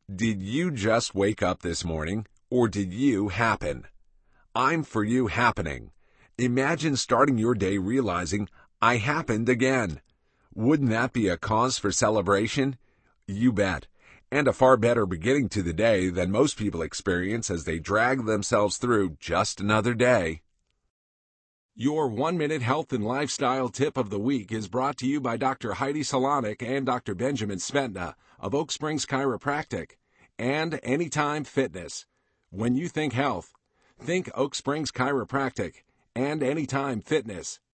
Did you just wake up this morning, or did you happen? I'm for you happening. Imagine starting your day realizing, I happened again. Wouldn't that be a cause for celebration? You bet. And a far better beginning to the day than most people experience as they drag themselves through just another day. Your 1-minute health and lifestyle tip of the week is brought to you by Dr. Heidi Salonik and Dr. Benjamin Smetna of Oak Springs Chiropractic and Anytime Fitness. When you think health, think Oak Springs Chiropractic and Anytime Fitness.